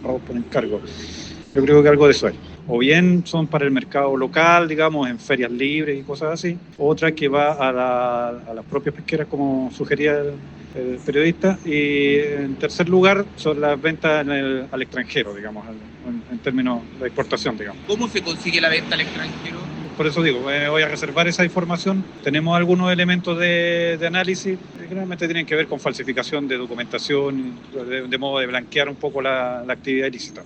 arroz por encargo. Yo creo que algo de eso hay. O bien son para el mercado local, digamos, en ferias libres y cosas así. Otra que va a las propias pesqueras, como sugería el periodista. Y en tercer lugar son las ventas al extranjero, digamos, en términos de exportación, digamos. ¿Cómo se consigue la venta al extranjero? Por eso digo, voy a reservar esa información. Tenemos algunos elementos de análisis que generalmente tienen que ver con falsificación de documentación, de modo de blanquear un poco la actividad ilícita.